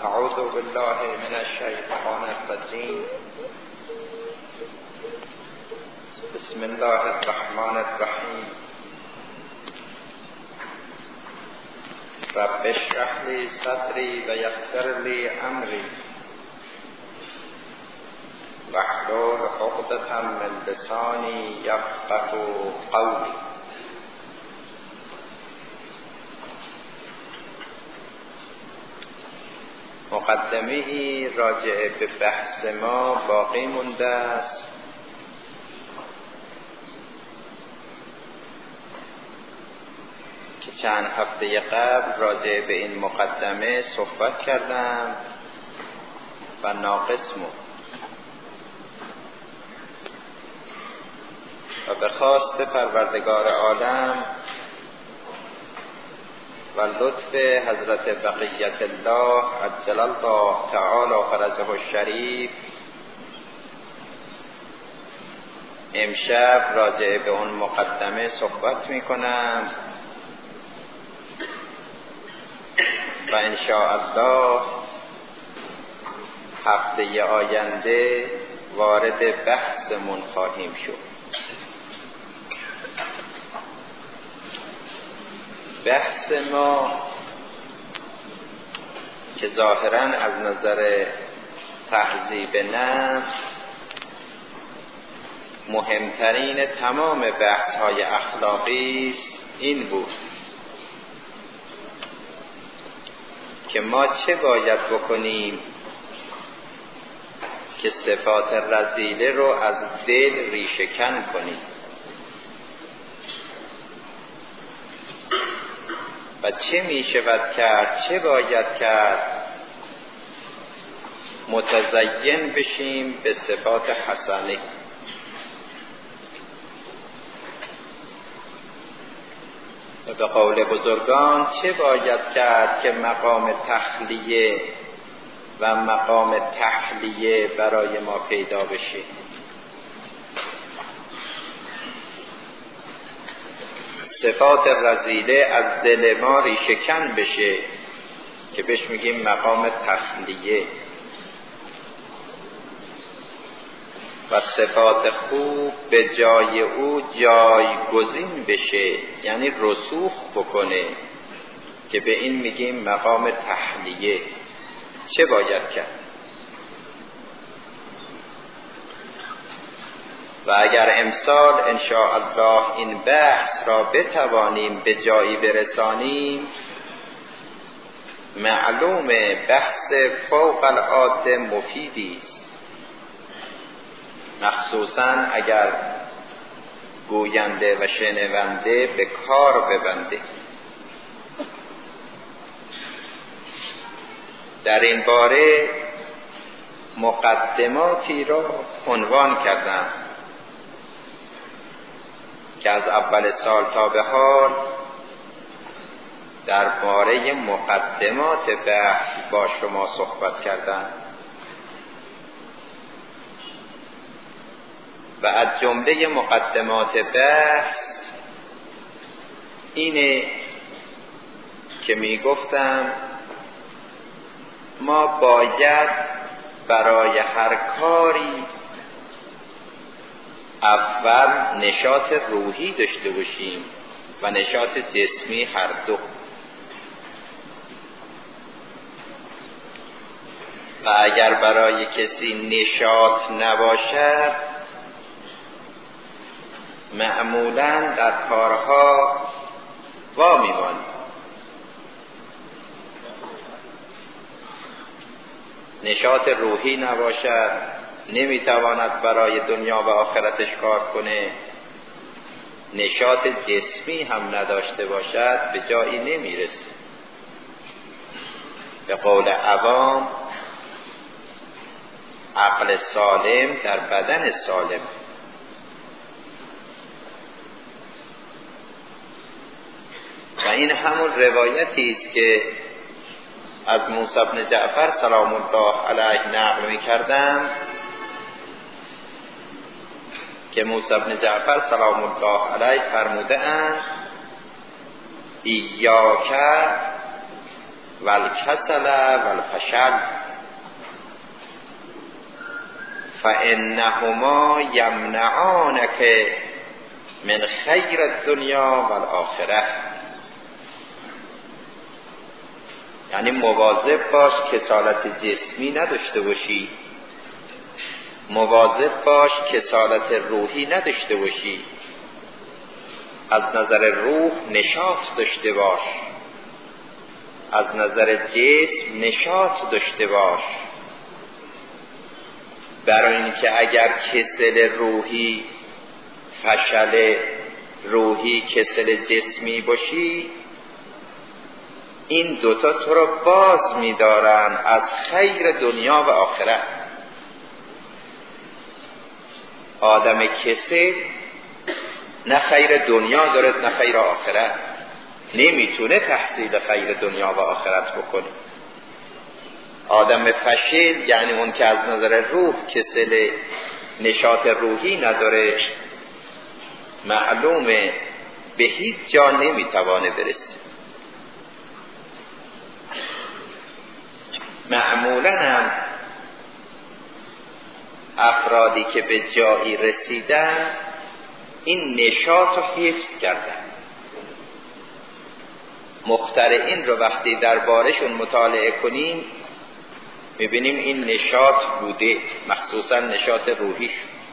اعوذ بالله من الشیطان الرجیم. بسم الله الرحمن الرحیم. رب اشرح لی صدری و یسر لی امری واحلل عقدة من لسانی یفقهوا قولی. مقدمه‌ای راجع به بحث ما باقی مونده است که چند هفته قبل راجع به این مقدمه صحبت کردم و ناقص موند و به خواست پروردگار عالم و لطف حضرت بقیت الله عجل الله تعالی فرجه الشریف امشب راجع به اون مقدمه صحبت می کنم و ان شاء الله هفته آینده وارد بحثمون خواهیم شد. بحث ما که ظاهراً از نظر تهذیب نفس مهمترین تمام بحث‌های اخلاقی است، این بود که ما چه باید بکنیم که صفات رذیله رو از دل ریشه‌کن کنیم و چه می شود کرد، چه باید کرد متزین بشیم به صفات حسنه. و به قول بزرگان چه باید کرد که مقام تخلیه و مقام تحلیه برای ما پیدا بشه. صفات رذیله از دل ما ریشه‌کن بشه که بهش میگیم مقام تخلیه و صفات خوب به جای او جایگزین بشه، یعنی رسوخ بکنه که به این میگیم مقام تحلیه. چه باید کرد؟ و اگر امسال ان شاء الله این بحث را بتوانیم به جایی برسانیم، معلوم بحث فوق العاده مفیدی است، مخصوصاً اگر گوینده و شنونده به کار ببنده. در این باره مقدماتی را عنوان کردم که از اول سال تا به حال درباره مقدمات بحث با شما صحبت کردم و از جمله مقدمات بحث اینه که می گفتم ما باید برای هر کاری اول نشاط روحی داشته باشیم و نشاط جسمی هر دو. و اگر برای کسی نشاط نباشد معمولاً در کارها وا می‌ماند. نشاط روحی نباشد نمیتواند برای دنیا و آخرتش کار کنه، نشاط جسمی هم نداشته باشد به جایی نمیرسه. به قول عوام عقل سالم در بدن سالم. و این همون روایتی است که از موسی بن جعفر سلام الله علیه نقل می‌کردم که موسی بن جعفر سلام الله علیه فرموده اند ایاک والکسل والفشل فانهما یمنعانک من خیر الدنیا والآخره. یعنی مواظب باش کسالت جسمی نداشته باشی، مواظب باش کسالت روحی نداشته باشی، از نظر روح نشاط داشته باش، از نظر جسم نشاط داشته باش، برای اینکه اگر کسل روحی، فشل روحی، کسل جسمی باشی، این دوتا تو رو باز می‌دارن از خیر دنیا و آخرت. آدم کسل نه خیر دنیا داره نه خیر آخرت، نمیتونه تحصیل خیر دنیا و آخرت بکنه. آدم فشل یعنی اون که از نظر روح کسل، نشاط روحی نداره، معلومه به هیچ جا نمیتوانه برسه. معمولاً هم افرادی که به جایی رسیدن این نشاط رو حفظ کردن. مخترعین رو وقتی دربارشون مطالعه کنیم میبینیم این نشاط بوده، مخصوصا نشاط روحیش،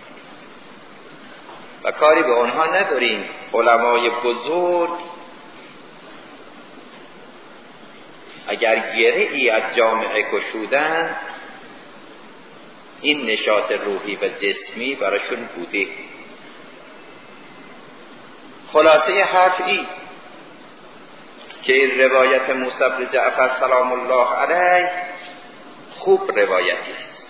و کاری به اونها نداریم. علمای بزرگ اگر گره‌ای از جامعه گشودن، این نشاط روحی و جسمی براشون بوده. خلاصه حرف این که این روایت موسی بن جعفر سلام الله علیه خوب روایتی است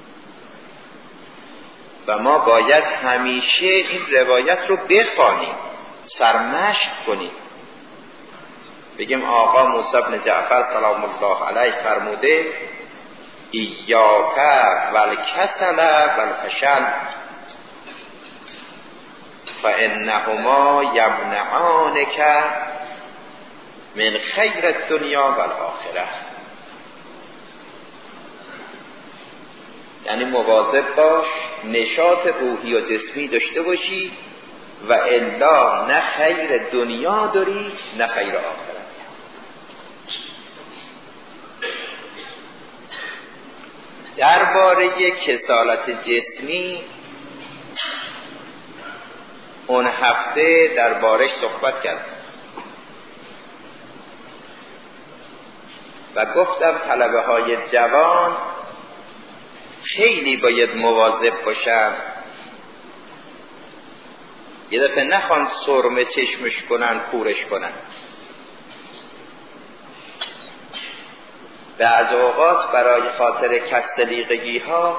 و ما باید همیشه این روایت رو بخوانیم، سرمشق کنیم، بگیم آقا موسی بن جعفر سلام الله علیه فرموده ایاک والکسل والفشل فانهما یمنعانک من خیر الدنیا والآخره. یعنی مواظب باش نشاط روحی و جسمی داشته باشی و الا نه خیر دنیا داری نه خیر آخرت. درباره کسالت جسمی اون هفته دربارش صحبت کردم و گفتم طلبه های جوان خیلی باید مواظب باشن، یه دفعه نخوان سرمه چشمش کنن، کورش کنن. بعض اوقات برای خاطر کسلیقگی ها،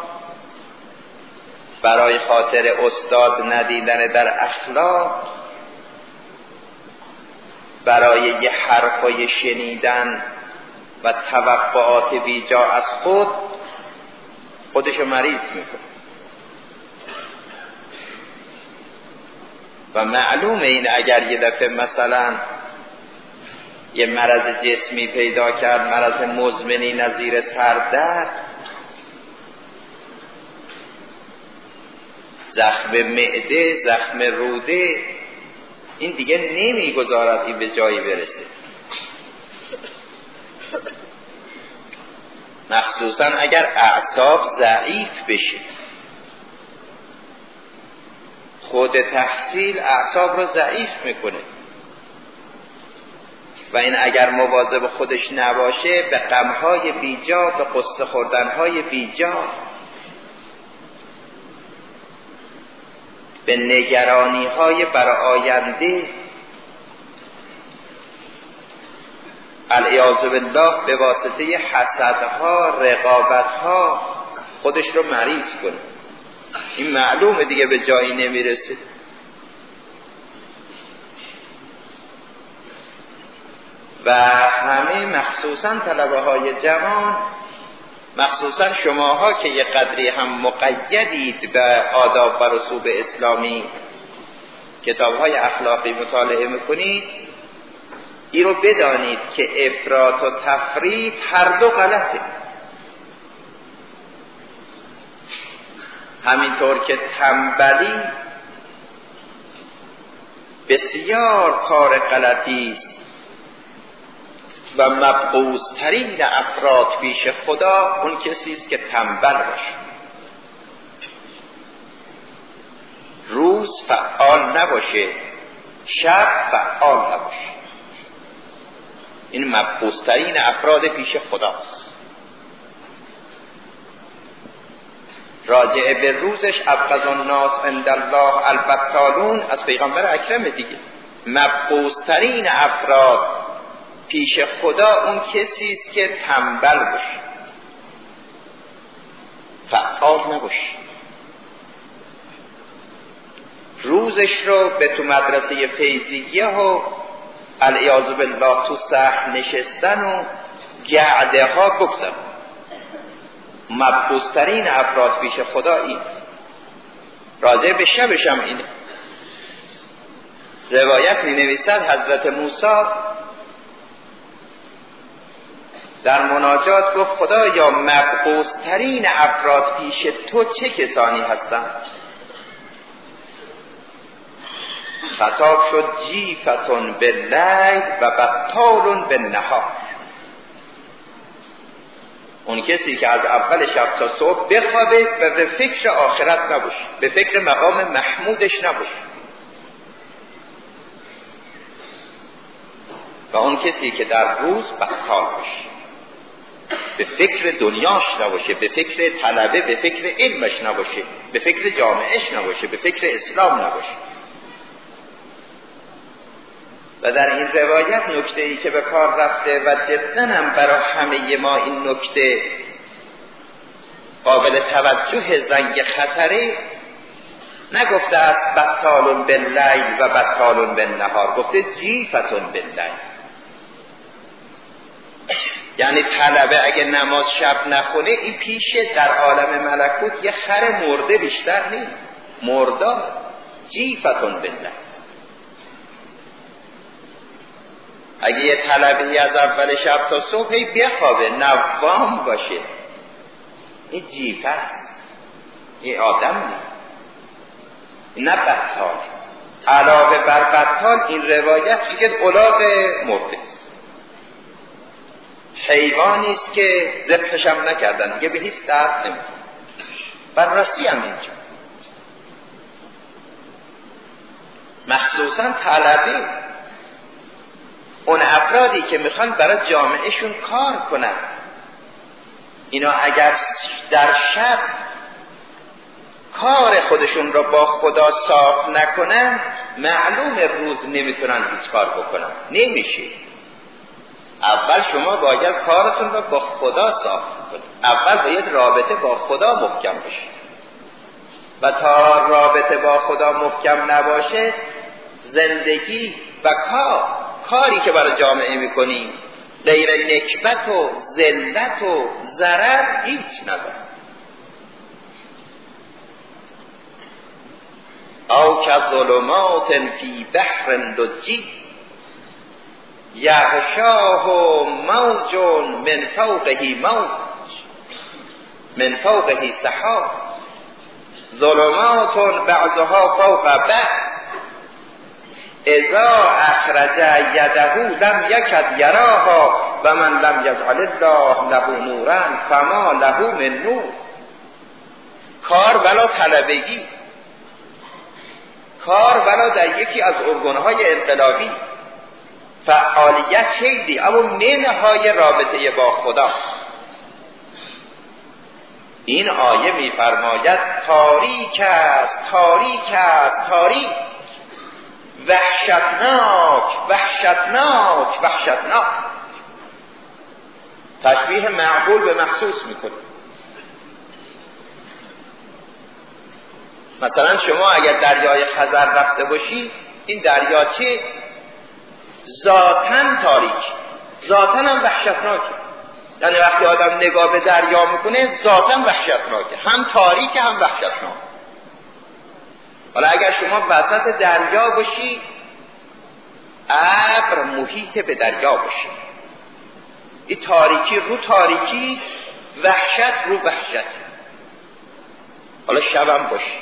برای خاطر استاد ندیدن در اخلاق، برای یه حرفای شنیدن و توقعات بیجا از خودشو مریض میکنه. و معلومه این اگر یه دفعه مثلا یه مرض جسمی پیدا کرد، مرض مزمنی نظیر سردرد، زخم معده، زخم روده، این دیگه نمیگذارد این به جایی برسه. مخصوصا اگر اعصاب ضعیف بشه. خود تحصیل اعصاب رو ضعیف میکنه و این اگر مواظب خودش نباشه به غمهای بیجا، به قصه خوردنهای بیجا، به نگرانیهای برای آینده، العیاذ بالله به واسطه حسدها، رقابتها خودش رو مریض کنه. این معلومه دیگه به جایی نمیرسه. و همه مخصوصا طلبه های جوان، مخصوصا شماها که یه قدری هم مقیدید به آداب و رسوم اسلامی، کتاب های اخلاقی مطالعه میکنید، این رو بدانید که افراط و تفریط هر دو غلطه. همینطور که تنبلی بسیار کار غلطی است و مبغوض‌ترین افراد پیش خدا اون کسی است که تنبل باشه، روز فعال نباشه، شب فعال نباشه. این مبغوض‌ترین افراد پیش خداست. راجع به روزش ابغض الناس عند الله البطالون از پیغمبر اکرم دیگه. مبغوض‌ترین افراد پیش خدا اون کسی است که تنبل باشه، فعال نباشه، روزش رو به تو مدرسه فیضیه و العیاذ بالله تو صحن نشستن و گعده ها بگذارن. مبغوض‌ترین افراد پیش خدا این. راجع به شبش هم اینه. روایت می نویسد حضرت موسی در مناجات گفت خدایا مبغوض‌ترین افراد پیش تو چه کسانی هستند؟ خطاب شد جیفتون باللیل و بطال بالنهار. اون کسی که از اول شب تا صبح بخوابه و به فکر آخرت نباشه، به فکر مقام محمودش نباشه، و اون کسی که در روز بطال باشه، به فکر دنیاش نباشه، به فکر طلبه، به فکر علمش نباشه، به فکر جامعهش نباشه، به فکر اسلام نباشه. و در این روایت نکته‌ای که به کار رفته و جداً هم برای همه ما این نکته قابل توجه زنگ خطره، نگفته است بطال باللیل و بطال بالنهار، گفته جیفتون باللیل. یعنی طلبه اگه نماز شب نخونه این پیشه در عالم ملکوت یه خر مرده بیشتر نیست، مردار. جیفتون باللیل. اگه یه طلبه از اول شب تا صبح بخوابه، نوام باشه، این جیفه است، این آدم نیست، نه بطال. علاوه بر بطال این روایت میگه الاغ مرده است، حیوانی است که ذبحش هم نکردن، دیگه به هیچ درد نمیخوره. بررسی هم اینجا مخصوصا طلبه، اون افرادی که میخوان برای جامعهشون کار کنن، اینا اگر در شب کار خودشون رو با خدا صاف نکنن، معلوم روز نمیتونن هیچ کار بکنن، نمیشه. اول شما باید کارتون رو با خدا صاف کنید، اول باید رابطه با خدا محکم بشه، و تا رابطه با خدا محکم نباشه، زندگی و کاری که برای جامعه میکنیم غیر نکبت و ذلت و ضرر هیچ نداره. او کظلمات فی بحر لجی یغشاه موج من فوقه موج من فوقه سحاب ظلمات بعضها فوق بعض اذا اخرج یده لم یکد یراها و من لم یجعل الله له نورا فما له من نور. کار ولا طلبگی، کار ولا در یکی از ارگانهای انقلابی، فعالیت خیلی، اما منهای رابطه با خدا. این آیه می‌فرماید تاریک است، تاریک است، تاریک، وحشتناک، وحشتناک، وحشتناک. تشبیه معقول به مخصوص میکنه. مثلا شما اگر دریای خزر رفته باشی، این دریاچه ذاتاً تاریک، ذاتاً هم وحشتناکه. یعنی وقتی آدم نگاه به دریا میکنه ذاتاً وحشتناکه، هم تاریک هم وحشتناک. حالا اگر شما وسط دریا باشی، ابر محیط به دریا باشه. این تاریکی رو تاریکی، وحشت رو وحشت. حالا شبم باشه.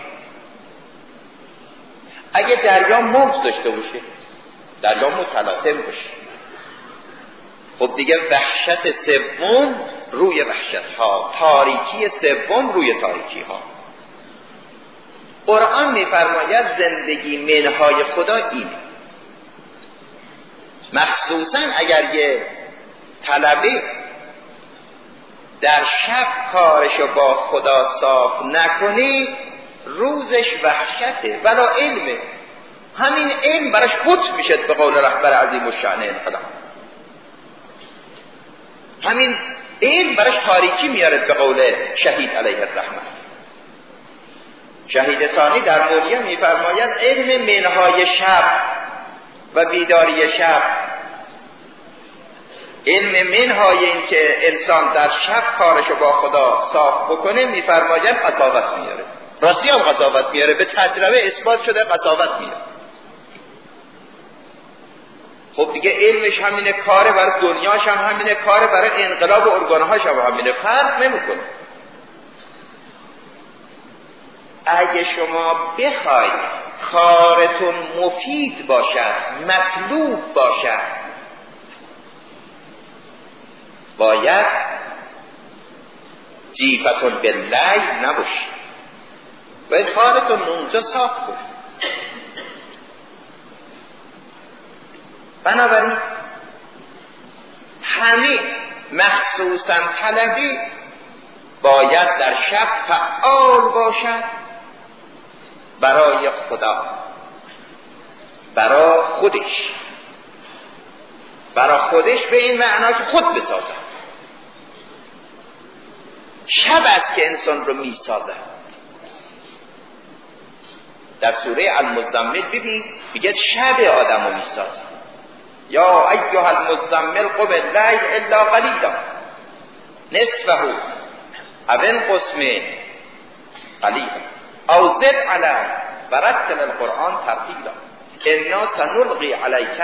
اگه دریا موج داشته باشه، دریا متلاطم باشه، خب دیگه وحشت سوم روی وحشت ها، تاریکی سوم روی تاریکی ها. قرآن میفرماید زندگی منهای خدا اینه. مخصوصا اگر یه طلبه در شب کارشو با خدا صاف نکنی، روزش وحشته ولا علمه. همین علم براش بت میشه به قول رهبر عظیم الشأن انقلاب. همین علم براش تاریکی میاره به قول شهید علیه الرحمه. شهید ثانی در مولیه میفرماید علم منهای شب و بیداری شب، علم منهای این که انسان در شب کارشو با خدا صاف بکنه، میفرماید قساوت میاره. راستی هم قساوت میاره، به تجربه اثبات شده قساوت میاره. خب دیگه علمش همینه، کاره برای دنیاش هم همینه، کاره برای انقلاب و ارگانهاش هم همینه، فرق نمیکنه. اگه شما بخواید کارتون مفید باشد، مطلوب باشد، باید جیفتون باللیل نباشید، باید کارتون اونجا صاف کنید. بنابراین همه مخصوصا طلبی باید در شب فعال باشد برای خدا، برای خودش به این معنا که خود بسازد. شب است که انسان رو می سازد. در سوره المزمل ببین میگه شب آدم رو می سازد. یا ایها المزمل قم اللیل الا قلیلا نصفه او انقص منه قلیلا او زد علیه ورتل القرآن ترتیلا انا سنلقی علیک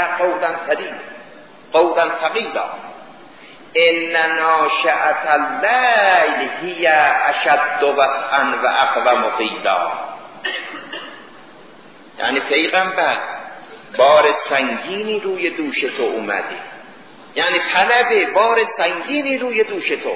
قولا ثقیلا ان ناشئة اللیل هی اشد وطئا و اقوم قیلا. یعنی پیغمبر بار سنگینی روی دوش تو اومده، یعنی طلب بار سنگینی روی دوش تو.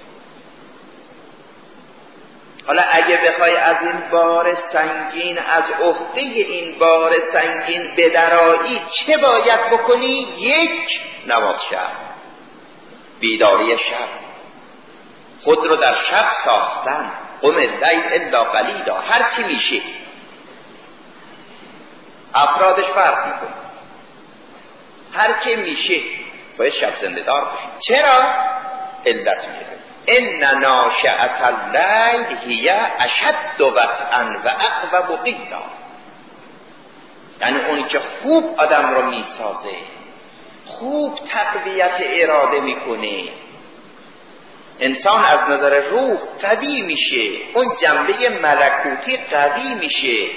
حالا اگه بخوای از این بار سنگین، از عهده این بار سنگین بدرایی، چه باید بکنی؟ یک، نماز شب، بیداری شب، خود رو در شب ساختن. قم اللیل الا قلیلا، هر چی میشه افرادش فرق میکنه، هر چی میشه باید شب زنده دار باشید. چرا؟ علت میگه ان ناشئة اللیل هی اشد وطئا و اقوم قیلا. یعنی اونی که خوب آدم رو میسازه، خوب تقویت اراده میکنه، انسان از نظر روح قوی میشه، اون جنبه ملکوتی قوی میشه،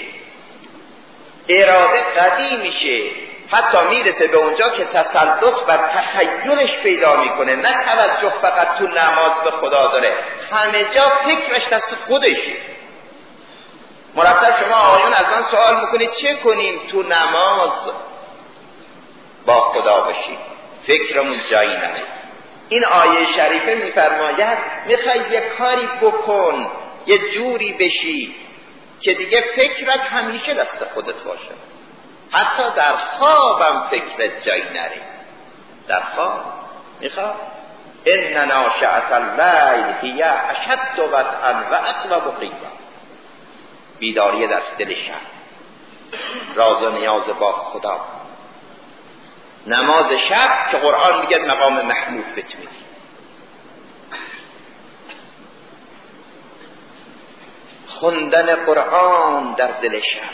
اراده قوی میشه، حتی میرسه به اونجا که تسلط بر تخیلش پیدا میکنه، نه توجه فقط تو نماز به خدا داره، همه جا فکرش دست خودشه. مرتب شما آقایون از من سوال میکنید چه کنیم تو نماز با خدا باشیم، فکرمون جایی نره. این آیه شریفه میفرماید میخوای یه کاری بکن، یه جوری بشی که دیگه فکرت همیشه دست خودت باشه، حتی در خوابم فکرت جایی نره. در خواب میخواد ان ناشئة اللیل هی اشد وطئا و اقوم قیلا، بیداری در دل شب، راز و نیاز با خدا، نماز شب که قرآن میگه مقام محمود بتونید، خوندن قرآن در دل شب،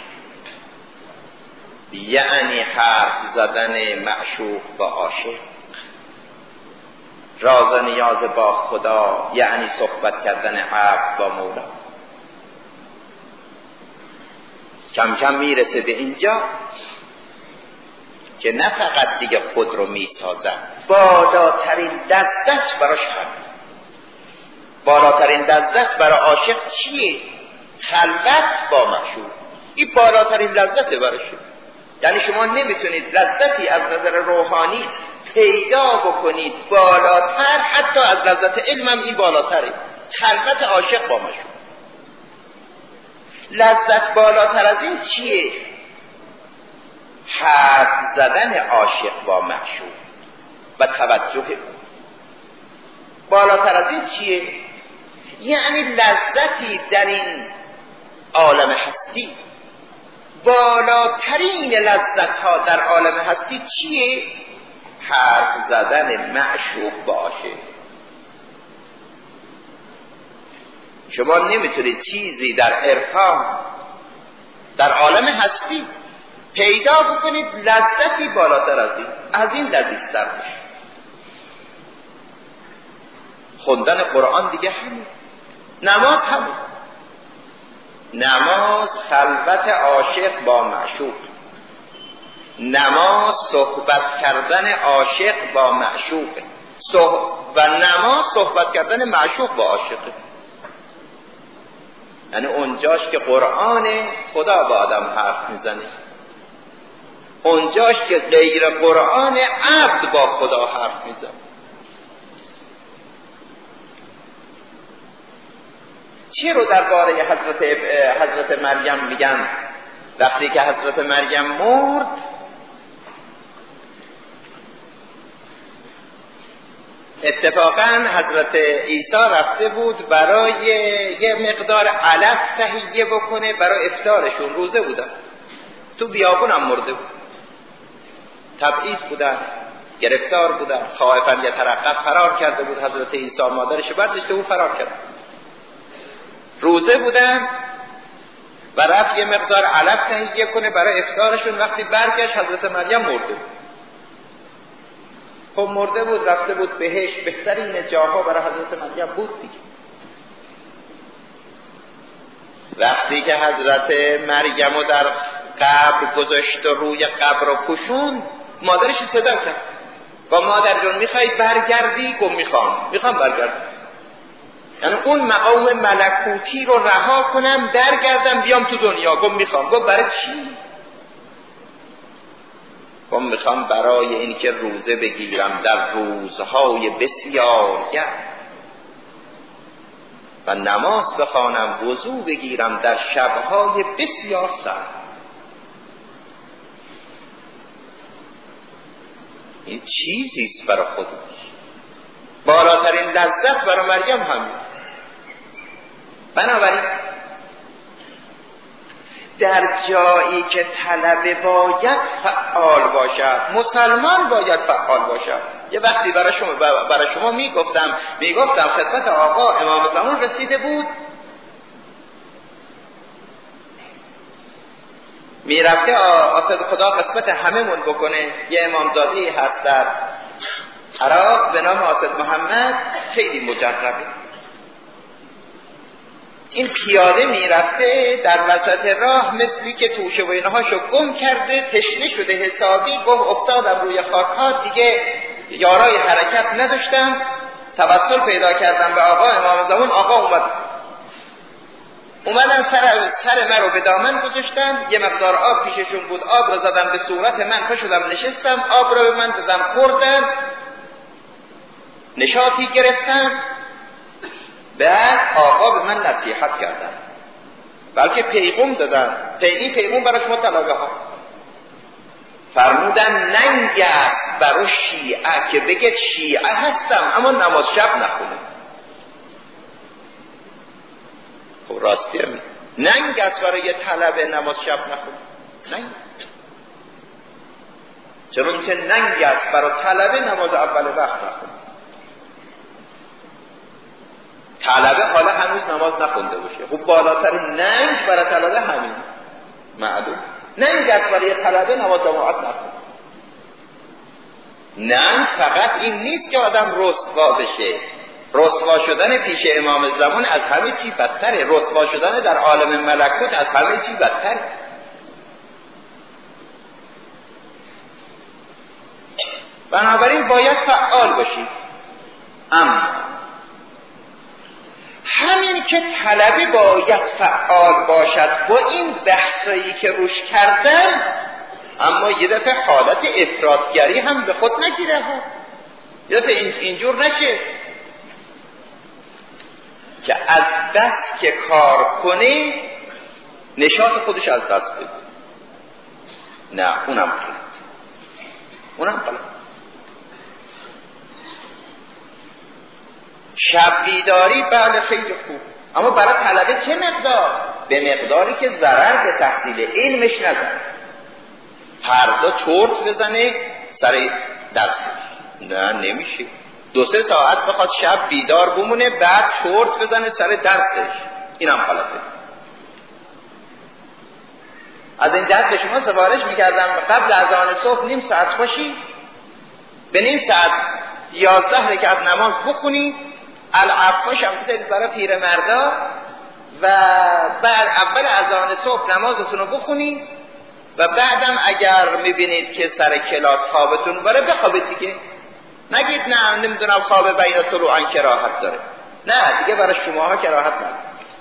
یعنی حرف زدن معشوق با عاشق، راز و نیاز با خدا، یعنی صحبت کردن عبد با مولا. کم کم میرسه به اینجا که نه فقط دیگه خود رو میسازن، بالاترین لذت براش همین. بالاترین لذت برای عاشق چیه؟ خلوت با معشوق. این بالاترین لذت براشه. یعنی شما نمیتونید لذتی از نظر روحانی پیدا بکنید بالاتر، حتی از لذت علم هم این بالاتره، خلوت عاشق با معشوق. لذت بالاتر از این چیه؟ حرف زدن عاشق با معشوق و توجه او. بالاتر از این چیه؟ یعنی لذتی در این عالم هستی، بالاترین لذت ها در عالم هستی چیه؟ حرف زدن معشوق با عاشق. شما نمیتونید چیزی در عرفان در عالم هستی پیدا بکنید لذتی بالاتر از این لذیذتر باشه. خوندن قرآن دیگه همین، نماز همین. نماز خلوت عاشق با معشوق، نماز صحبت کردن عاشق با معشوق و نماز صحبت کردن معشوق با عاشق. یعنی اونجاش که قرآن خدا با آدم حرف میزنه، اونجاش که غیر قرآن عبد با خدا حرف میزنه. چی رو درباره حضرت مریم میگن؟ وقتی که حضرت مریم مرد، اتفاقا حضرت عیسی رفته بود برای یه مقدار علف تهیه بکنه برای افطارشون. روزه بودن، تو بیابون هم مرده بود، تبعید بودن، گرفتار بودن، خائفاً یترقب فرار کرده بود. حضرت عیسی مادرش برداشته بود فرار کرد. روزه بودن و رفت یه مقدار علف تهیه کنه برای افطارشون. وقتی برگشت حضرت مریم مرده بود. خب مرده بود، رفته بود بهشت، بهترین جاها برای حضرت مریم بود دیگه. وقتی که حضرت مریم رو در قبر گذاشت و روی قبر رو پوشوند، مادرش صدا کرد و مادر جون میخوای برگردی؟ گفت میخوام برگردم. یعنی اون مقام ملکوتی رو رها کنم برگردم بیام تو دنیا. گفت برای چی؟ میخوام برای اینکه روزه بگیرم در روزهای بسیار گرم و نماز بخوانم، وضو بگیرم در شبهای بسیار سرد. این چیزیست برای خودش. بالاترین لذت برای مریم همین. بنابراین در جایی که طلب باید فعال باشد، مسلمان باید فعال باشد. یه وقتی برای شما میگفتم خدمت آقا امام زمان رسیده بود، میرفته آسد خدا قسمت هممون بکنه. یه امامزاده هست در عراق به نام آسد محمد، خیلی مجربه. این پیاده میرفته در وسط راه، مثلی که توشه و اینهاشو گم کرده، تشنه شده حسابی، افتادم روی خاکات، دیگه یارای حرکت نداشتم. توسل پیدا کردم به آقا امام زمان. آقا اومدن سر من رو به دامن گذاشتن، یه مقدار آب پیششون بود، آب رو زدم به صورت من، پا شدم نشستم، آب رو به من دادم خوردم، نشاطی گرفتم. بعد آقا به من نصیحت کردن، بلکه پیغام دادن. پیغام برای شما طلبه ها فرمودن ننگ است برای شیعه که بگید شیعه هستم اما نماز شب نخونه. خب راستی همین ننگ است برای طلبه نماز شب نخونه. ننگ، چون که ننگ است برای طلبه نماز اول وقت نخونه. طلبه حالا هنوز نماز نخونده باشه، خب بالاترین ننگ برای طلبه همین. معلوم ننگ است برای طلبه نماز جماعت نخونه. ننگ فقط این نیست که آدم رسوا بشه. رسوا شدن پیش امام زمان از همه چی بدتره. رسوا شدن در عالم ملکوت از همه چی بدتره. بنابراین باید فعال باشید. اما همین که طلبه باید فعال باشد با این بحثایی که روش کردن، اما یه دفعه حالت افراطگری هم به خود نگیره ها. یه دفعه اینجور نشه که از بس که کار کنه نشاط خودش از دست بده. نه، اونم غلط. شب بیداری بله خیلی خوب، اما برای طلبه چه مقدار؟ به مقداری که ضرر به تحصیل علمش نزنه. فردا چرت بزنه سر درسش، نه نمیشه. 2-3 ساعت بخواد شب بیدار بمونه بعد چرت بزنه سر درسش، اینم غلطه. از این جهت به شما سفارش میکردم قبل از آن صبح نیم ساعت باشی، به نیم ساعت 11 رکعت نماز بخونی، العفاش هم بذارید برای پیرمردا و بعد اول اذان صبح نمازتون رو بخونی و بعدم اگر میبینید که سر کلاس خوابتون بره بخوابید دیگه. نگید نه نمیدونم خواب بین طلوعان که راحت داره. نه دیگه برای شماها که راحت نداره.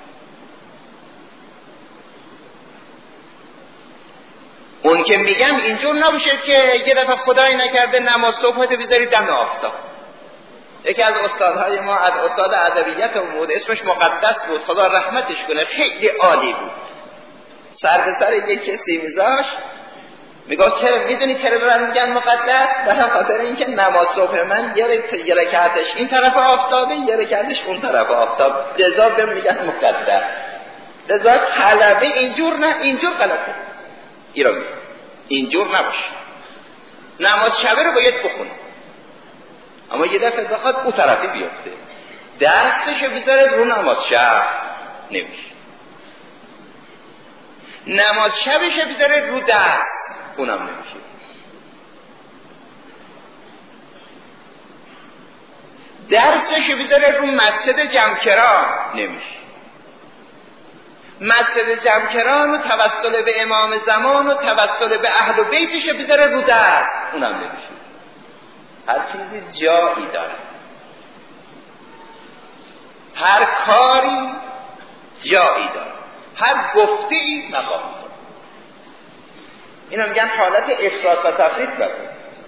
اون که میگم اینجور نباشه که یه دفعه خدای نکرده نماز صبحت بذارید دم آفتاب. یکی از استادهای ما، از استاد ادبیات بود، اسمش مقدس بود، خدا رحمتش کنه، خیلی عالی بود. سر به سر یک کسی میذاشت، میگفت چرا میدونی چرا به من میگن مقدس؟ به خاطر اینکه نماز صبح من یه رکعتش این طرف آفتابه، یه رکعتش اون طرف آفتاب، لذا بهم میگن مقدس. لذا طلبه اینجور نه، اینجور غلطه. ایران اینجور نباشه. نماز شبه رو باید بخونه، اما یه دفعه بخواد اون طرفی بیفته، دستشو بذاره رو نماز شب، نمیشه. نماز شبشو بذاره رو دست، اونم نمیشه. درسشو بذاره رو مسجد جمکران، نمیشه. مسجد جمکران و توسل به امام زمان و توسل به اهل و بیتشو بذاره رو دست، اونم نمیشه. هر چیزی جایی داره، هر کاری جایی داره، هر گفته‌ای مقام داره. اینو میگن حالت افراط و تفریط بده.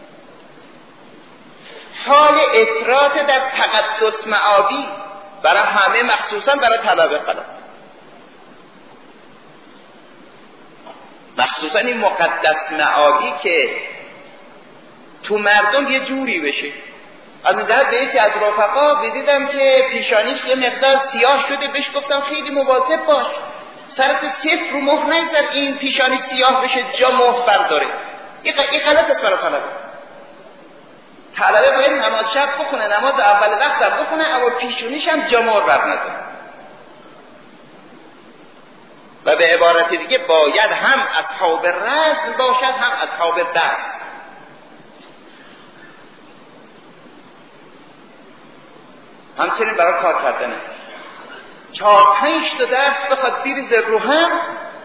حال افراط در تقدس معابی برای همه، مخصوصا برای طلبه غلط. مخصوصا این مقدس معابی که تو مردم یه جوری بشه. از این جهت به یکی از رفقا دیدم که پیشانیش یه مقدار سیاه شده، بهش گفتم خیلی مواظب باش، سرتو صفر رو مهر نگذار این پیشانی سیاه بشه جا مهر برداره. این غلط است برای طلبه باید نماز شب بخونه، نماز اول وقت هم بخونه، اما پیشونیش هم جا مهر بر نداره. و به عبارت دیگه باید هم اصحاب رزم باشد هم اصحاب دست. همچنین برای کار کردنه 4-5 تا درس بخواد بریزه رو هم،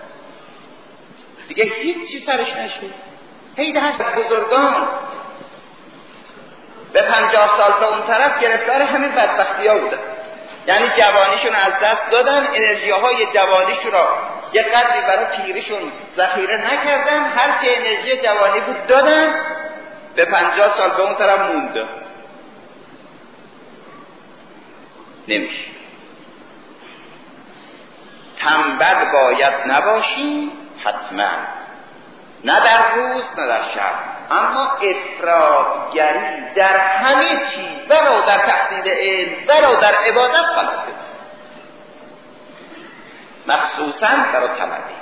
دیگه هیچی سرش نشه. هی درس بزرگان به 50 سال به اون طرف گرفتار همین بدبختی ها بودن، یعنی جوانیشون از دست دادن، انرژی های جوانیشون را یه قدری برای پیریشون ذخیره نکردن، هرچی انرژی جوانی بود دادن، به 50 سال به اون طرف مونده. نمیشه. تنبل باید نباشیم حتما، نه در روز نه در شب، اما افراطگری در همه چیز، ولو در تحصیل علم ولو در عبادت غلطه، مخصوصا برای طلبه.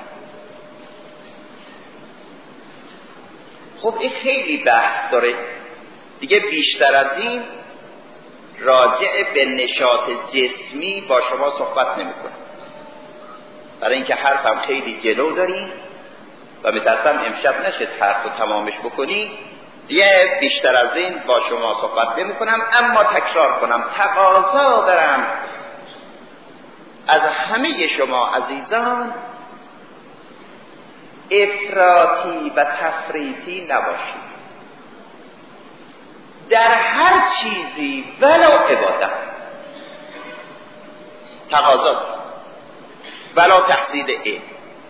خب این خیلی بحث داره دیگه، بیشتر از این راجع به نشاط جسمی با شما صحبت نمی‌کنم، برای اینکه حرفم خیلی جلو داریم و میترسم امشب نشه حرف رو تمامش بکنی، دیگه بیشتر از این با شما صحبت نمی‌کنم. اما تکرار کنم، تقاضا دارم از همه شما عزیزان افراطی و تفریطی نباشید. در هر چیزی ولو عبادت تقاضا ولو تحصیل علم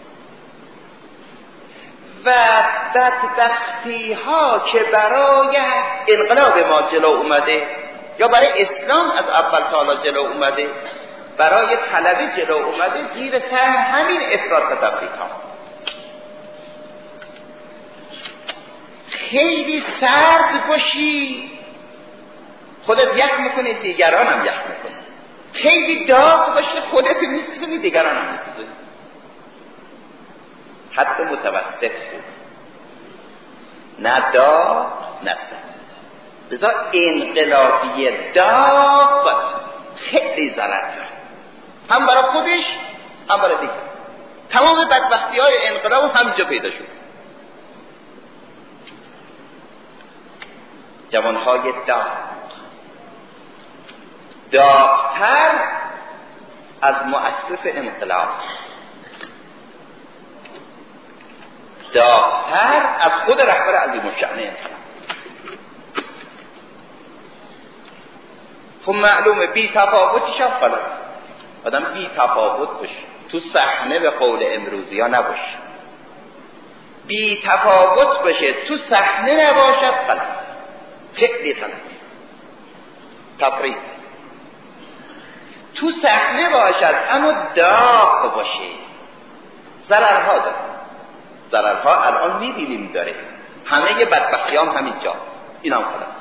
و بدبختی ها که برای انقلاب ما جلو اومده یا برای اسلام از اول تا حالا جلو اومده، برای طلبه جلو اومده، زیر سر همین افراط و تفریط ها. خیلی سرد باشی خودت یخ میکنی، دیگران هم یخ میکنی. خیلی داغ باشی خودت میسوزونی، دیگران هم میسوزونی. حتی متوسط بود، نه داغ نه سرد. لذا انقلابی داغ خیلی ضرر داره، هم برای خودش هم برای دیگر. تمام بدبختی های انقلاب همینجا پیدا شد. جوانهای داغتر از مؤسس انقلاب، داغتر از خود رهبر عظیم الشأن انقلاب. خب معلومه بی تفاوتش هم غلط. آدم بی تفاوت باشه، تو صحنه به قول امروزی ها نباشه. بی تفاوت باشه تو صحنه نباشد غلط، خیلی غلط. تفریط تو صحنه باشد اما داغ باشه، ضررها داره. ضررها الان میبینیم داره. همه بدبختی هم همینجاست. این هم غلط.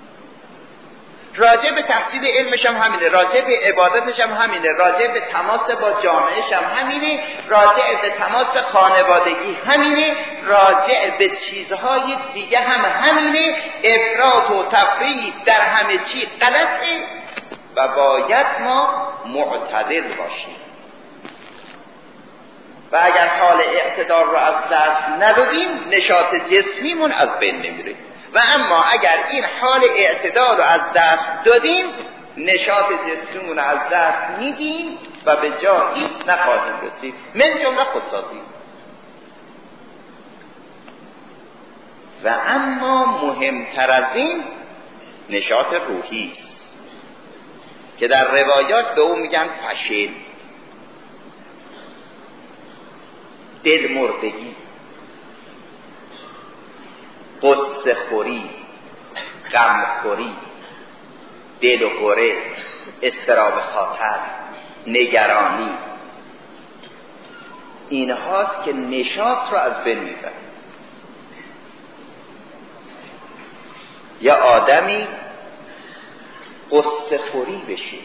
راجع به تحصیل علمش هم همینه، راجع به عبادتش هم همینه، راجع به تماس با جامعهش هم همینه، راجع به تماس خانوادگی همینه، راجع به چیزهای دیگه هم همینه. افراط و تفریط در همه چی غلطه و باید ما معتدل باشیم. و اگر حال اعتدال رو از دست ندادیم نشاط جسمیمون از بین نمیره. و اما اگر این حال اعتدال رو از دست دادیم نشاط جسمیمون از دست میدیم و به جایی نخواهیم رسید، من جمله خودسازی. و اما مهمتر از این نشاط روحی است که در روایات به اون میگن فشل، دلمردگی، قصه خوری، غم خوری، دل و غره، اضطراب خاطر، نگرانی. این هاست که نشاط رو از بین میبره. یا آدمی قصه خوری بشه،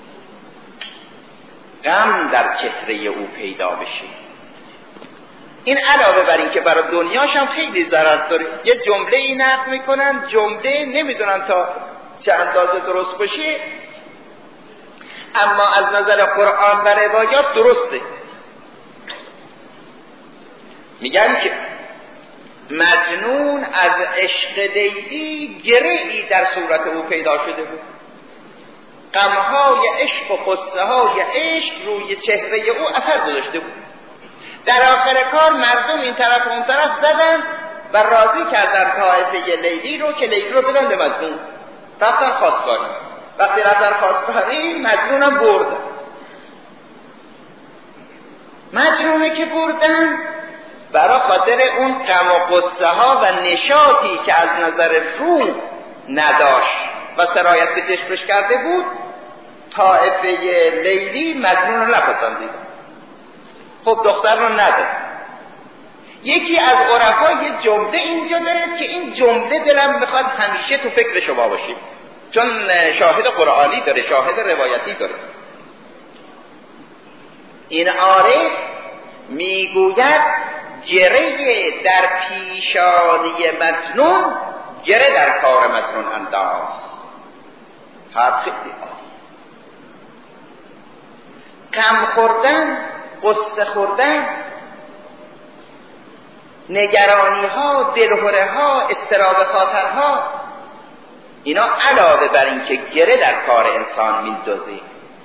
غم در چهره او پیدا بشه. این علاوه بر این که برای دنیاش هم خیلی ضرر داره. یه جمله ای نقل میکنن، جمله نمیدونم تا چه اندازه درست باشه، اما از نظر قرآن و روایات درسته. میگن که مجنون از عشق لیلی گره‌ای در صورت او پیدا شده بود. غمهای عشق و قصه های عشق روی چهره او اثر گذاشته بود. در آخر کار مردم این طرف و اون طرف زدن و راضی کردن طایفه لیلی رو که لیلی رو بدن به مجنون. رفتن خواستگاری. وقتی رفتن خواستگاری مجنونم بردن. مجنونه که بردن برای خاطر اون غم و قصه ها و نشاطی که از نظر روح نداشت و سرایت به چشمش کرده بود، طایفه لیلی مجنون رو نپسندیدن. خب دختر رو نداد. یکی از عرفا یه جمله اینجا داره که این جمله دلم میخواد همیشه تو فکر شما باشیم، چون شاهد قرآنی داره، شاهد روایتی داره. این عارف میگوید گره در پیشانی مجنون گره در کار مجنون انداخت. حرف خیلی غم خوردن، قصه خوردن، نگرانی ها، دلهره ها، اضطراب خاطرها، اینا علاوه بر این که گره در کار انسان میندازه،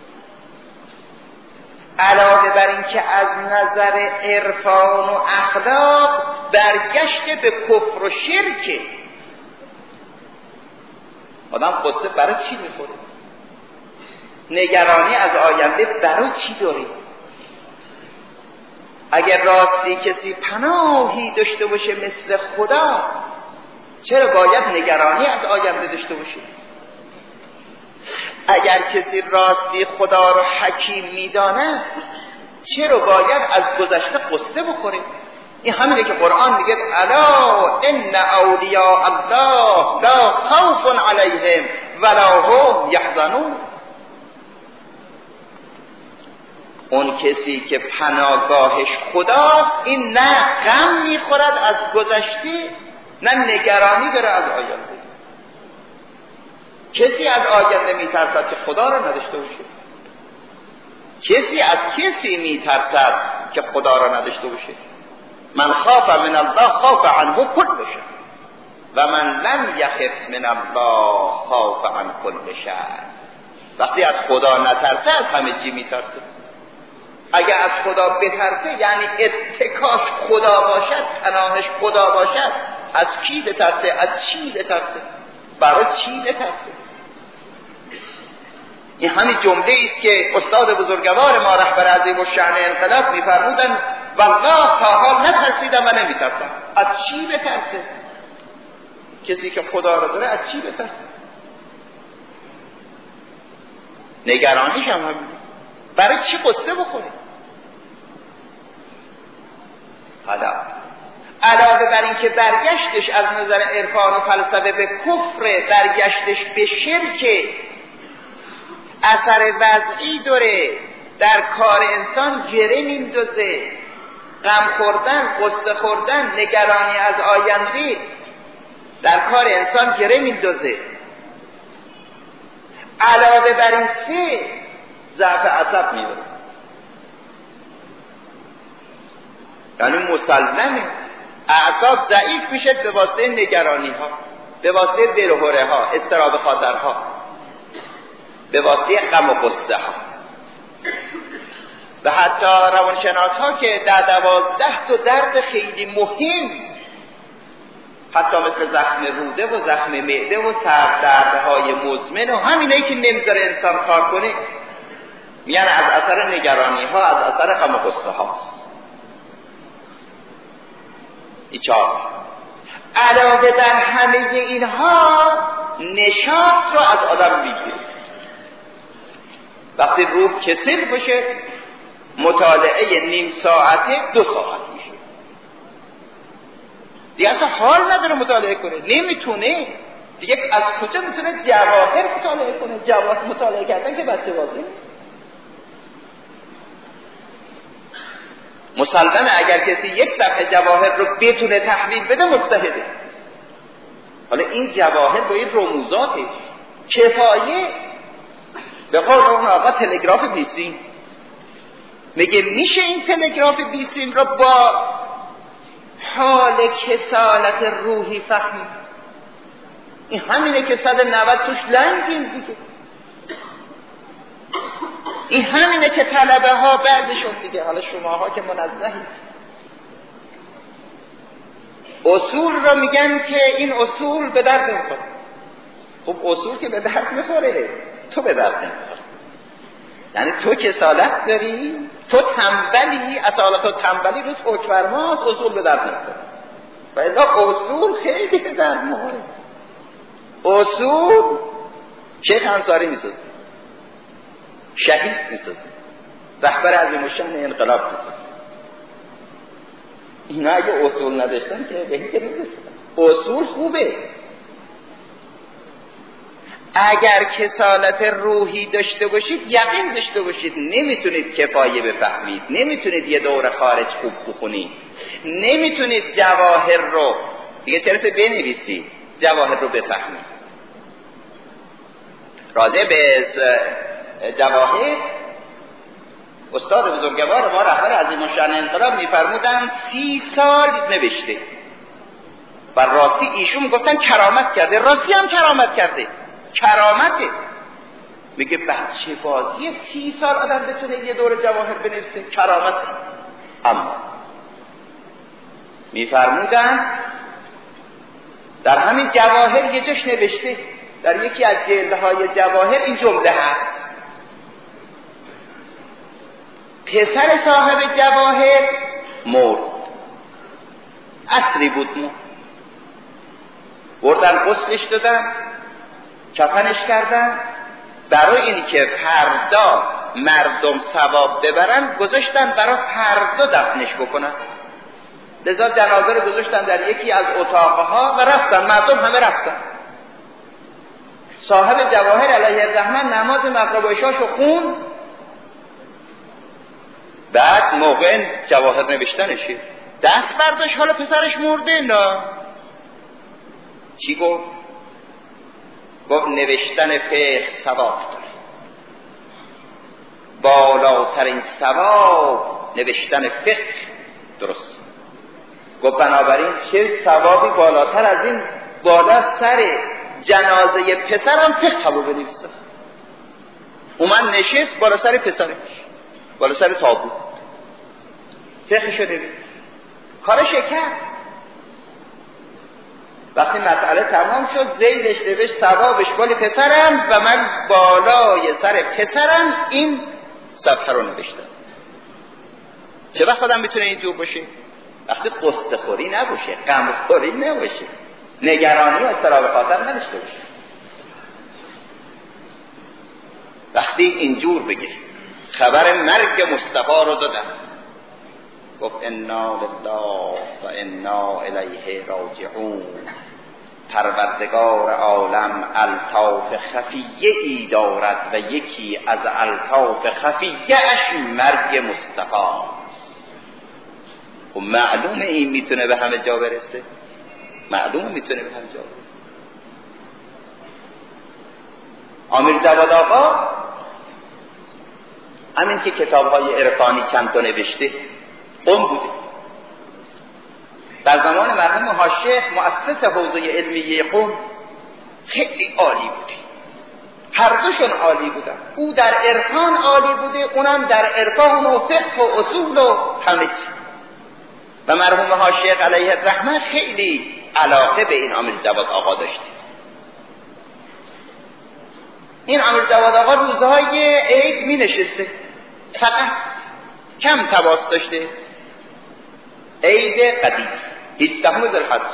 علاوه بر این که از نظر عرفان و اخلاق برگشت به کفر و شرک، آدم قصه برای چی میخوره؟ نگرانی از آینده برای چی داری؟ اگر راستی کسی پناهی داشته باشه مثل خدا، چرا باید نگرانی از آینده داشته باشه؟ اگر کسی راستی خدا رو حکیم میدانه، چرا باید از گذشته قصه بخوره؟ این همینه که قرآن میگه الا ان اولیاء الله لا خوف علیهم ولا هم یحزنون. اون کسی که پناهگاهش خداست، این نه غم میخورد از گذشته، نه نگرانی داره از آینده. کسی از آینده میترسد که خدا رو نداشته باشه؟ کسی از کسی میترسد که خدا رو نداشته باشه؟ من خاف من الله خاف عنه کل شیء و من لم یخف من الله خاف عن کل شیء. وقتی از خدا نترسه از همه چی میترسه. اگر از خدا بترسه یعنی اتکاش خدا باشد، پناهش خدا باشد، از کی بترسه؟ از چی بترسه؟ برای چی بترسه؟ این همین جمله است که استاد بزرگوار ما رهبر عظیم الشأن انقلاب می‌فرمودند والله تا حال نترسیدم و نمی‌ترسم. از چی بترسه؟ کسی که خدا رو داره از چی بترسه؟ نگرانیش هم همین. برای چی قصه بخوره؟ حالا علاوه بر این که برگشتش از نظر عرفان و فلسفه به کفر، برگشتش به شرک، اثر وضعی داره، در کار انسان گره میندازه. غم خوردن، قصه خوردن، نگرانی از آینده در کار انسان گره میندازه. علاوه بر این سه ضعف عصب میاره. یعنی مسلمه اعصاب ضعیف میشه به واسطه نگرانی ها، به واسطه دلهره ها، اضطراب خاطرها، به واسطه غم و قصه ها. و حتی روانشناس ها که در 12 تا درد خیلی مهم، حتی مثل زخم روده و زخم معده و سردردهای مزمن و همینایی که نمیذاره انسان کار کنه، میگن از اثر نگرانی ها، از اثر غم و قصه هاست. ایچار علاوه بر همه اینها نشاط رو از آدم میگیره. وقتی روح کسل باشه، مطالعه نیم ساعته 2 ساعت میشه. دیگه اصلا حال نداره مطالعه کنه، نمیتونه دیگه. از کجا میتونه جواهر مطالعه کنه؟ جواهر مطالعه کردن که بچه بازی. مسلمه اگر کسی 1 صفحه جواهر رو بتونه تحویل بده مجتهده. حالا این جواهر با این رموزاتش کفایه. به قول اون آقا تلگراف بیسیم میگه میشه این تلگراف بیسیم رو با حال کسالت روحی فهمید؟ این همینه که 190 توش لنگیم دیگه. این همینه که طلبه ها بعدشون دیگه. حالا شماها که منزهید اصول رو میگن که این اصول به درد نمیخوره. خب اصول که به درد میخوره، تو به درد نمیخوره. یعنی تو کسالت داری، تو تنبلی، اصالت و تنبلی روز حکمرماست، اصول به درد نمیخوره. و الا اصول خیلی به درد میخوره. اصول شیخ انصاری میسازه، شهید میسازه، رهبر عظیم الشأن انقلاب میسازه. اینا اگه اصول نداشتن که به هیچ نمیرسن. اصول خوبه. اگر کسالت روحی داشته باشید، یقین داشته باشید نمیتونید کفایه بفهمید، نمیتونید یه دور خارج خوب بخونید، نمیتونید جواهر رو دیگه چرته بنویسید، جواهر رو بفهمید. راجع به جواهر استاد بزرگوار ما رهبر عظیم الشأن انقلاب میفرمودن 30 سال نوشته. و راستی ایشون گفتن کرامت کرده، راستی هم کرامت کرده، کرامته. میگه بچه بازی 30 سال آدم بتونه یه دور جواهر بنویسه، کرامته. اما میفرمودن در همین جواهر یه جاش نوشته در یکی از جلدهای جواهر این جمله هست. پسر صاحب جواهر مرد، عصری بود مرد، بردن غسلش دادن، کفنش کردن، برای اینی که فردا مردم ثواب ببرن گذاشتن برای فردا دفنش بکنن. لذا جنازه رو گذاشتن در یکی از اتاقها و رفتن، مردم همه رفتن. صاحب جواهر علیه الرحمن نماز مغرب و عشاشو خون، بعد موقع جواهر نوشتنشه دست برداشت، حالا پسرش مرده. نه چی گفت؟ گفت نوشتن فقه ثواب داره، بالاترین ثواب نوشتن فقه. درست گفت بنابراین چه ثوابی بالاتر از این بالا سر جنازه پسرم فقه ثواب بنویسه. اومد نشست بالا سر پسرش، بالا سر تابوت، فقه شده بید. کارش کرد. وقتی مسئله تمام شد زیدش نوشت ثوابش بالا پسرم و من بالای سر پسرم این صفحه رو نوشتم. چه وقت آدم میتونه اینجور باشه؟ وقتی قصه خوری نباشه، غم خوری نباشه، نگرانی و اضطراب خاطر نداشته باشه. وقتی اینجور بگه خبر مرگ مصطفی رو دادن، گفت انا لله و انا الیه راجعون، پروردگار عالم الطاف خفیه ای دارد و یکی از الطاف خفیه اش مرگ مصطفی. خب معلومه این میتونه به همه جا برسه، معلومه میتونه به همه جا برسه. امیر جواد آقا همین که کتاب‌های عرفانی چند تا نوشته قم بوده. در زمان مرحوم حاج‌شیخ مؤسس حوزه علمیه قم خیلی عالی بوده، هر دوشون عالی بودن. او در عرفان عالی بوده، اونم در عرفان و فقه و اصول و همه چی. و مرحوم حاج‌شیخ علیه الرحمه خیلی علاقه به این امیر جواد آقا داشته. این امیر جواد آقا روزهای عید می نشسته، فقط کم تواس داشته. عید قدیر 18 ذوالحجه،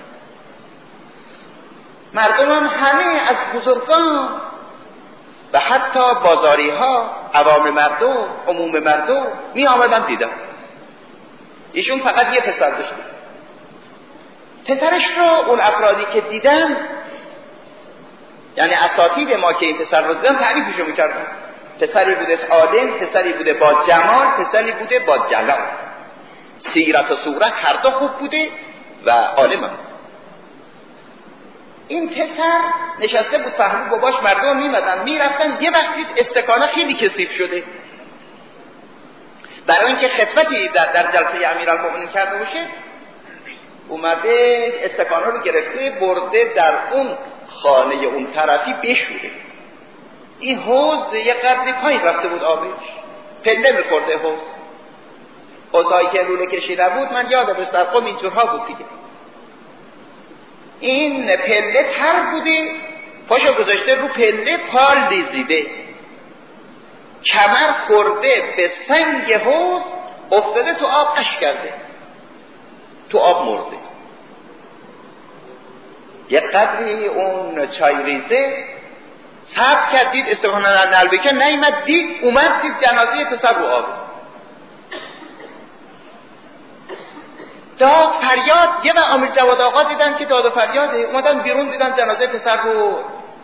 مردم هم همه از بزرگان و حتی بازاری ها، عوام مردم، عموم مردم می آمدن دیدن. ایشون فقط یه پسر داشته. پسرش رو اون افرادی که دیدن، یعنی اساتید ما که این پسر رو دیدن تعریفشو میکردن. پسری بوده عالم، پسری بوده با جمال، پسری بوده با جلال، سیرت و صورت هر دو خوب بوده و عالم هم. این پسر نشسته بود پهلو باباش، مردم میمدن میرفتن، یه وقتی استکانه خیلی کثیف شده، برای اینکه خدمتی در جلسه امیرالمومنین کرده باشه، اومده استکانه رو گرفته برده در اون خانه اون طرفی بشوره. این حوض یه قدری پایین رفته بود، آبش پله میخورده حوض. حوضهایی که لوله کشیده بود، من یادم است در قم اینجورها بود دیگه. این پله تر بوده، پاشو گذاشته رو پله، پال لیزیده، کمر خورده به سنگ حوض، افتاده تو آب، قش کرده، تو آب مرده. یه قدری اون چای ریزه صبر کرد، دید استکانه نلبکه نیامد، دید اومد، دید جنازه پسر رو آب، داد فریاد. یه و امیر جواد آقا دیدن که داد و فریاده، اومدن بیرون، دیدن جنازه پسر رو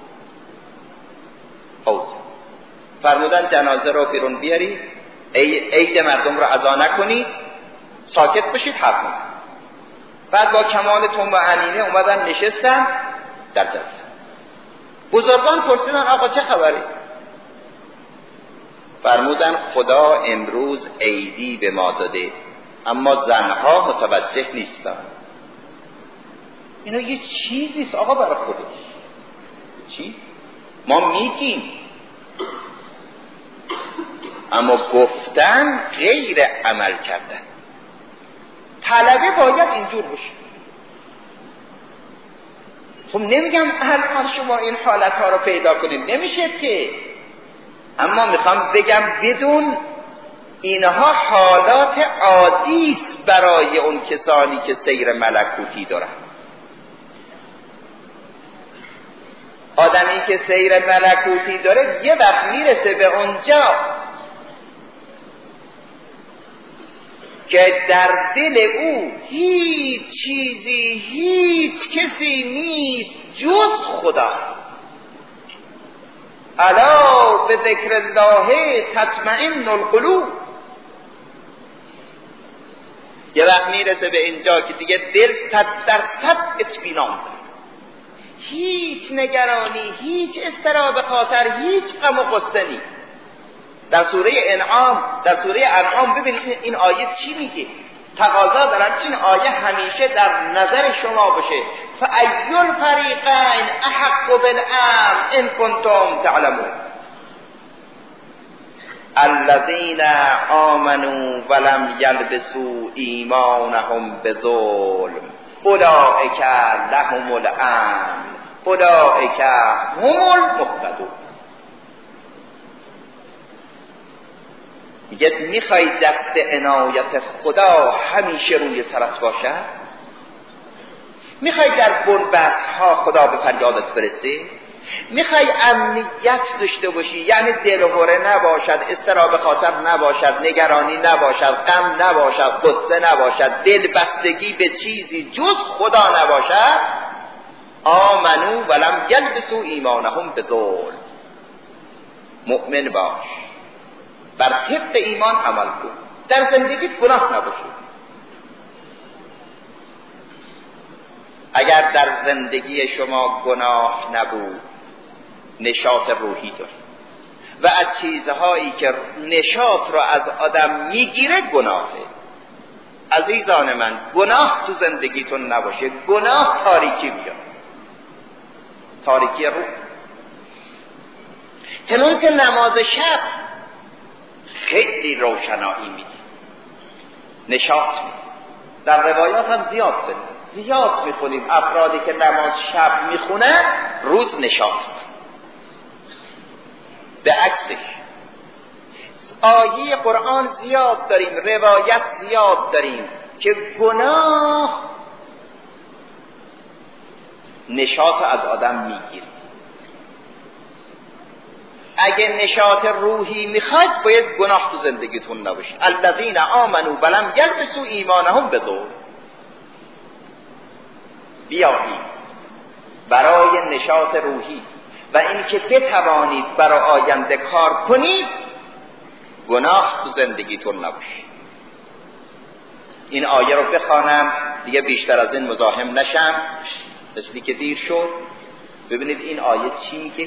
حوض. فرمودن جنازه رو بیرون بیاری، عید مردم رو عزا نکنید، ساکت باشید، حرف نزنید. بعد با کمال تنب و عنینه اومدن نشستن در جلسه. بزرگان پرسیدن آقا چه خبری؟ فرمودن خدا امروز عیدی به ما داده، اما زنها متوجه نیستن. اینا یه چیزیست آقا برای خودش، چیز ما میگیم، اما گفتن غیر عمل کردن. طلبه باید اینجور باشه. خب نمیگم الان شما این حالت ها رو پیدا کنید، نمیشه که، اما میخوام بگم بدون اینها حالات عادی است برای اون کسانی که سیر ملکوتی دارن. آدمی که سیر ملکوتی داره یه وقت میرسه به اونجا که در دل او هیچ چیزی، هیچ کسی نیست جز خدا. الا به ذکر الله تطمئن القلوب. یه وقت میرسه به اینجا که دیگه دل 100% اطمینان داره، هیچ نگرانی، هیچ اضطراب خاطر، هیچ غم و غصه نیست. در سوره انعام ببینید این آیه چی میگه. تقاضا دارن این آیه همیشه در نظر شما باشه. فأی الفریقین احق بالامن ان کنتم تعلمون. الذین آمنوا ولم یلبسوا ایمانهم بظلم اولئک لهم الامن اولئک هم المهتدون. میگه میخوای دست عنایت خدا همیشه روی سرت باشد؟ میخوای در بنبست ها خدا به فریادت برسه؟ میخوای امنیت داشته باشی، یعنی دلهره نباشد، اضطراب خاطر نباشد، نگرانی نباشد، غم نباشد، غصه نباشد، دلبستگی به چیزی جز خدا نباشد؟ آمنو ولم یلبسوا ایمانهم بظلم. مؤمن باش، بر طبق ایمان عمل کن، در زندگیت گناه نباشه. اگر در زندگی شما گناه نبود، نشاط روحی دارید و از چیزهایی که نشاط را از آدم میگیره گناهه. عزیزان من، گناه تو زندگیتون نباشه، گناه تاریکی بیاد، تاریکی روح. چنانچه نماز شب خیلی روشنایی میده، نشاط میده. در روایات هم زیاد میخونیم افرادی که نماز شب میخونن روز نشاط دارن. به عکسش آیه قرآن زیاد داریم، روایت زیاد داریم که گناه نشاط از آدم میگیره. اگه نشاط روحی میخواید باید گناه تو زندگیتون نباشه. الذین آمنوا ولم یلبسوا ایمانهم بظلم. بیایید برای نشاط روحی و اینکه بتوانید برای آینده کار کنید، گناه تو زندگیتون نباشه. این آیه رو بخوانم دیگه بیشتر از این مزاحم نشم، مثلی که دیر شد. ببینید این آیه چی میگه.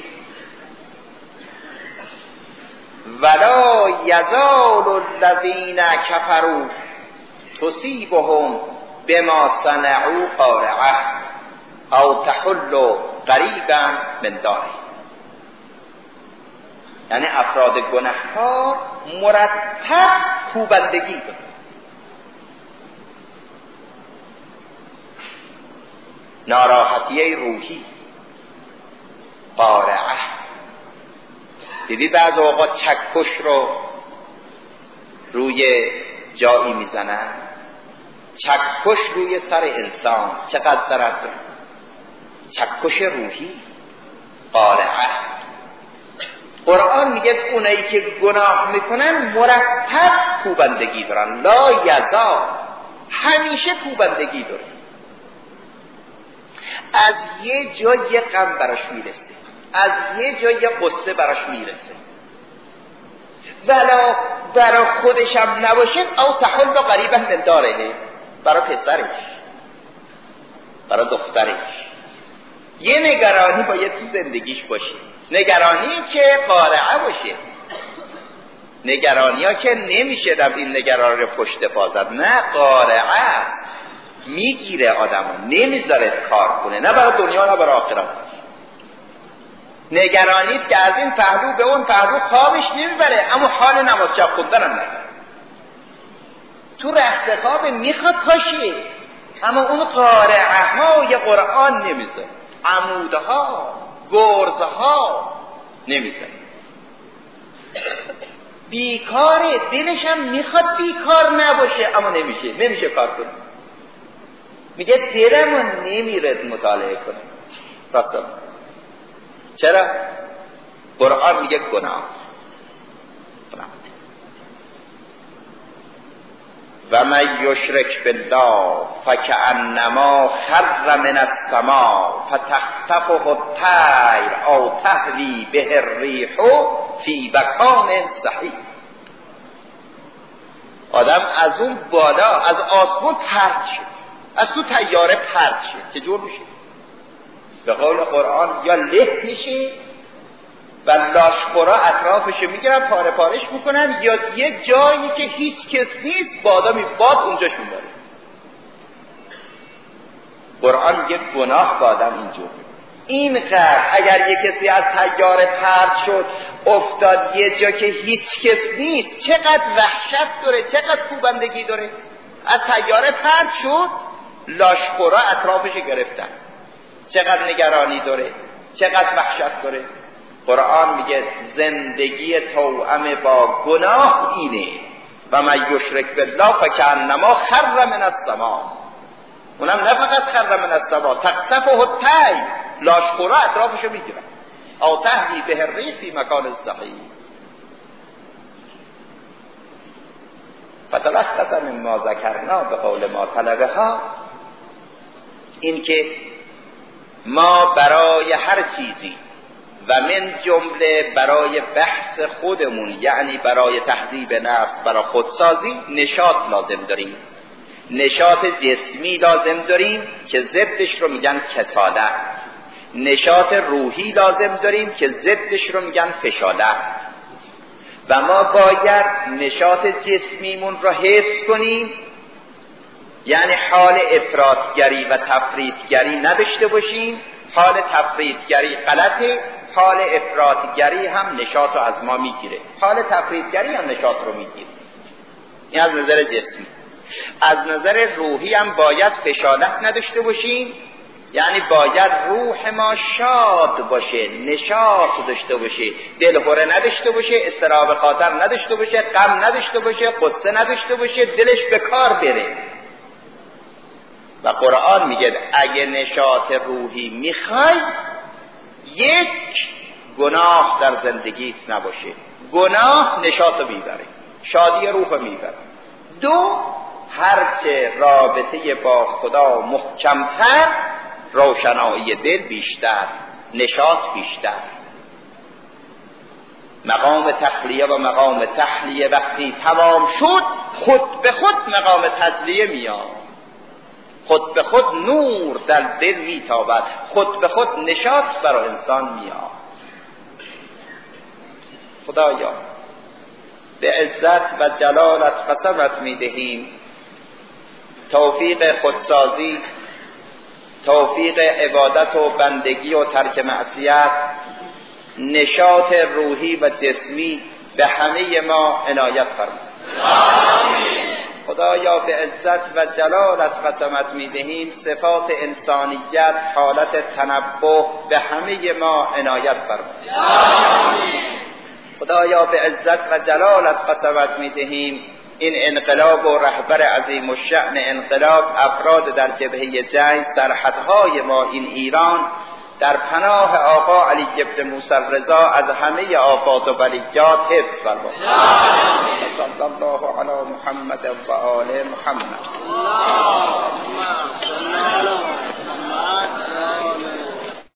ولا یزال الذین کفروا تصیبهم بما صنعوا قارعه او تحل قریبا من داره. یعنی افراد گناهکار مرتب کوبندگی دارند. ناراحتی روحی، قارعه. دیدی بعض اوقات چکش رو روی جایی میزنن، چکش روی سر انسان چقدر ضرر داره. چکش روحی، قارعه. قرآن میگه اونایی که گناه میکنن مرتب کوبندگی دارن. لا یزال، همیشه کوبندگی دارن. از یه جای یه غم براش میرسه، از یه جای یه قصه براش میرسه، ولا برا خودش هم نباشه او تحل قریبا من داره، برا پسرش، برا دخترش. یه نگرانی باید تو زندگیش باشه، نگرانی که قارعه باشه. نگرانی ها که نمیشه در این نگرانی رو پشت پا زد، نه، قارعه میگیره آدمو، نمیذاره کار کنه، نه برای دنیا نه برای آخرت. نگرانیست که از این پهلو به اون پهلو خوابش نمیبره، اما حال نماز شب خوندن هم نداره. تو رخت خواب میخواد پاشه، اما اون قارعه های قرآن نمیذاره. عمودها، گرزها نمیزنه. بیکاره، دلش هم میخواد بیکار نباشه اما نمیشه کار کنه. میگه دلمو نمیرد مطالعه کنه. راستم چرا؟ قرآن میگه گناه. و من یشرک بالله فکأنما خر من السماء فتخطفه الطیر او تهوی به الریح فی مکان صحیح. آدم از اون بالا از آسمون پرت شد، از تو طیاره پرت شد، چه جور میشه؟ به قول قرآن یا له میشه و لاشخورا اطرافش میگیرن پاره پارش میکنن، یا یک جایی که هیچ کس نیست باد اونجاش میبره. قرآن میگه گناه با آدم اینجور. اینقدر اگر یک کسی از طیاره پرت شد افتاد یه جا که هیچ کس نیست، چقدر وحشت داره، چقدر کوبندگی داره. از طیاره پرت شد، لاشخورا اطرافش گرفتن، چقدر نگرانی داره، چقدر وحشت داره. قرآن میگه زندگی توأم با گناه اینه. و من یشرک بالله فکأنما خر من السماء. اونم نه فقط خر من السماء، تخطفه الطیر، لاشخورا اطرافشو میگیرن، او تهوی به الریح فی مکان صحیح. فتلخص مما ذکرنا به قول ما طلبها، این که ما برای هر چیزی و من جمله برای بحث خودمون، یعنی برای تهذیب نفس، برای خودسازی نشاط لازم داریم. نشاط جسمی لازم داریم که ضدش رو میگن کسالت. نشاط روحی لازم داریم که ضدش رو میگن فشالت. و ما باید نشاط جسمیمون رو حفظ کنیم، یعنی حال افراطگری و تفریطگری نداشته باشیم. حال تفریطگری غلطه، حال افراطگری هم نشاط رو از ما میگیره، حال تفریطگری هم نشاط رو میگیره. این از نظر جسمی. از نظر روحی هم باید فشالت نداشته باشیم، یعنی باید روح ما شاد باشه، نشاط داشته باشه، دلهره نداشته باشه، اضطراب خاطر نداشته باشه، غم نداشته باشه، قصه نداشته باشه، دلش به کار بره. و قرآن میگه اگه نشاط روحی میخوای، یک، گناه در زندگیت نباشه. گناه نشاط رو میبره، شادی روح رو میبره. دو، هرچه رابطه با خدا محکمتر، روشنایی دل بیشتر، نشاط بیشتر. مقام تخلیه و مقام تحلیه وقتی تمام شد، خود به خود مقام تجلیه میاد، خود به خود نور در دل میتابد، خود به خود نشاط برای انسان میاد. خدایا به عزت و جلالت قسمت میدهیم توفیق خودسازی، توفیق عبادت و بندگی و ترک معصیت، نشاط روحی و جسمی به همه ما عنایت فرما. خدایا به عزت و جلالت قسمت میدهیم صفات انسانیت، حالت تنبه به همه ما عنایت فرما. خدایا به عزت و جلالت قسمت میدهیم این انقلاب و رهبر عظیم الشأن انقلاب، افراد در جبهه جنگ، سرحدهای ما این ایران، در پناه آقا علی ابن موسی رضا از همه آفات و بلیات حفظ فرما. صلی الله علی محمد و آل محمد.